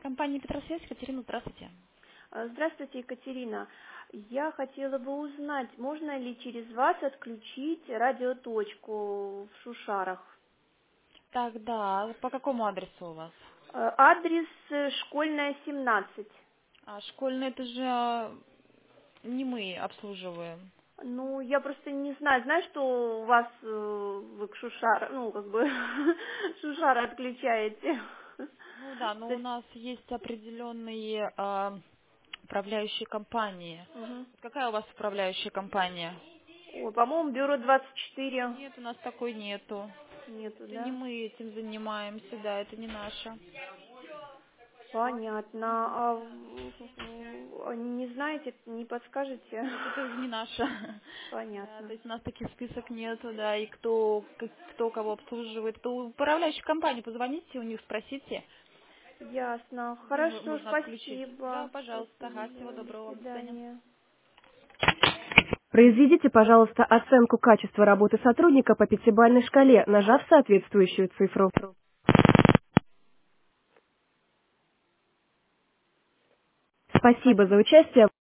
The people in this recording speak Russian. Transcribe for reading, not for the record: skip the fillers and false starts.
Компания Петросвязь, Екатерина, здравствуйте. Здравствуйте, Екатерина. Я хотела бы узнать, можно ли через вас отключить радиоточку в Шушарах? Так, да, по какому адресу у вас? Адрес Школьная, 17. Школьный, это же не мы обслуживаем. Ну, я просто не знаю, знаю, что у вас вы к Шушар, ну, как бы Шушары отключаете. Ну да, но То у есть, нас есть определенные управляющие компании. мгм. Какая у вас управляющая компания? Ой, по-моему, бюро 24. Нет, у нас такой нету. Нету, Это не да? мы этим занимаемся, да, это не наша. Понятно. Не знаете, не подскажете? Нет, это не наша. Да, то Понятно. есть у нас таких список нету, да, и кто кого обслуживает. То управляющей компании позвоните, у них спросите. Ясно. Хорошо, Можно отключить. Да, спасибо. пожалуйста. Ага, всего Спасибо. До доброго. До свидания. свидания. Произведите, пожалуйста, оценку качества работы сотрудника по пятибалльной шкале, нажав соответствующую цифру. Спасибо за Спасибо. участие.